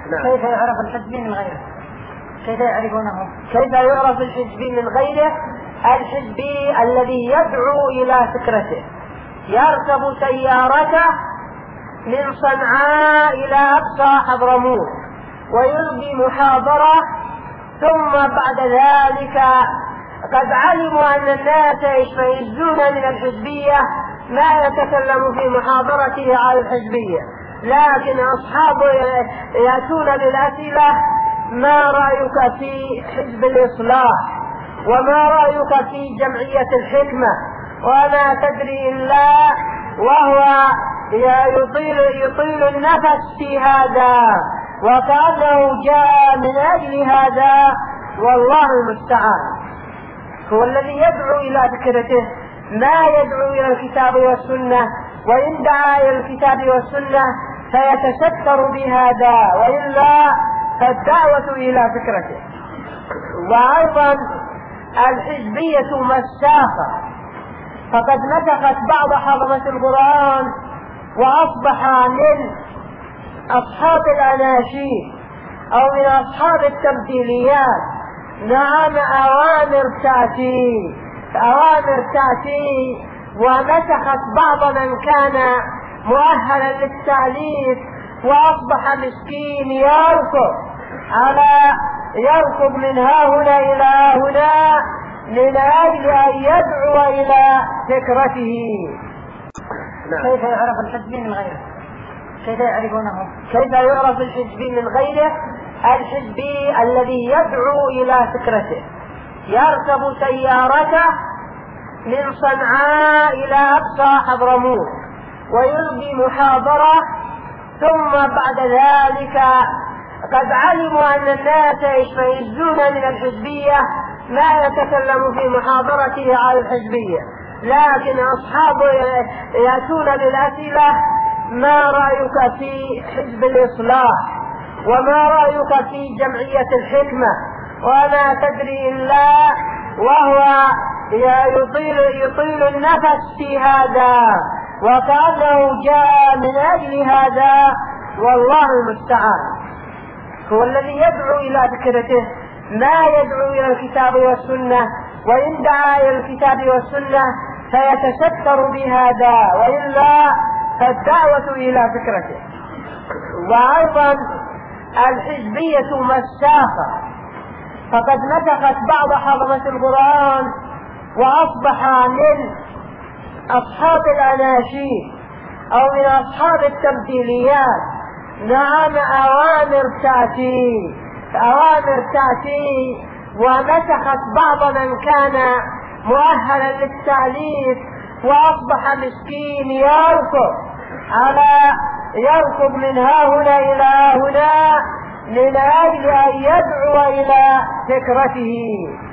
كيف يعرف الحزبي من غيره؟ كيف يعرفونه؟ كيف يعرف الحزبي من غيره؟ الحزبي الذي يدعو إلى فكرته، يركب سيارته من صنعاء إلى أقصى حضرموت ويلقي محاضرة، ثم بعد ذلك قد علموا أن الناس يشمئزون من الحزبية ما يتكلم في محاضرته على الحزبية، لكن أصحابه يأتون بالأسئلة: ما رأيك في حزب الإصلاح؟ وما رأيك في جمعية الحكمة؟ وما تدري إلا وهو يطيل النفس في هذا وكأنه جاء من أجل هذا، والله المستعان. هو الذي يدعو إلى فكرته، ما يدعو إلى الكتاب والسنة، وإن دعا إلى الكتاب والسنة فيتستر بهذا، وإلا فالدعوة إلى فكرته. وأيضا الحزبية مساخة، فقد نسخت بعض حفظة القرآن وأصبح من أصحاب الأناشيد أو من أصحاب التمثيليات نعم أوامر تأتي ومسخت بعض من كان مؤهلا للتأليف، وأصبح مسكين يركض من ها هنا إلى هنا من أجل أن يدعو إلى فكرته. كيف يعرف الحزبي من غيره؟ كيف يعرفونه؟ كيف يعرف الحزبي من غيره؟ الحزبي الذي يدعو إلى فكرته، يركب سيارته من صنعاء إلى أقصى حضرموت ويلقي محاضرة، ثم بعد ذلك قد علموا أن الناس يشمئزون من الحزبية ما يتكلم في محاضرته على الحزبية، لكن أصحابه يأتون بالأسئلة: ما رأيك في حزب الإصلاح؟ وما رأيك في جمعية الحكمة؟ وما تدري إلا وهو يطيل النفس في هذا وكأنه جاء من أجل هذا، والله المستعان. هو الذي يدعو إلى فكرته، ما يدعو إلى الكتاب والسنة، وإن دعا إلى الكتاب والسنة فيتستر بهذا، وإلا فالدعوة إلى فكرته. وأيضا الحزبية مساخة، فقد نسخت بعض حفظة القرآن وأصبح من أصحاب الأناشيد أو من أصحاب التمثيليات نعم أوامر تأتي ومسخت بعض من كان مؤهلا للتأليف، وأصبح مسكين يركض من ها هنا إلى هنا من أجل أن يدعو إلى فكرته.